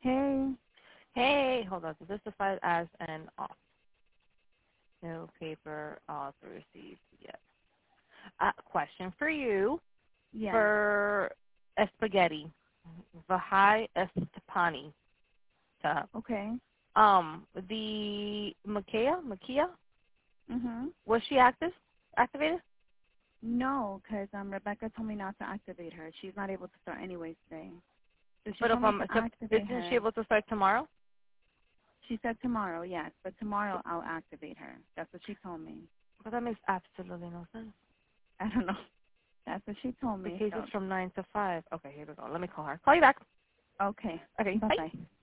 Hey. Hey, hold on. Does this define as an off? No paper auth received yet. Question for you. Yes. For spaghetti, Vahai Estepani. Okay. The Makia, Mhm. was she activated? No, because Rebecca told me not to activate her. She's not able to start anyways today. So she But told me to activate isn't she her. able to start tomorrow? She said tomorrow, yes, but tomorrow I'll activate her. That's what she told me. But that makes absolutely no sense. I don't know. That's what she told The me. case So is from 9 to 5. Okay, here we go. Let me call her. Call you back. okay. Okay, Bye bye. bye.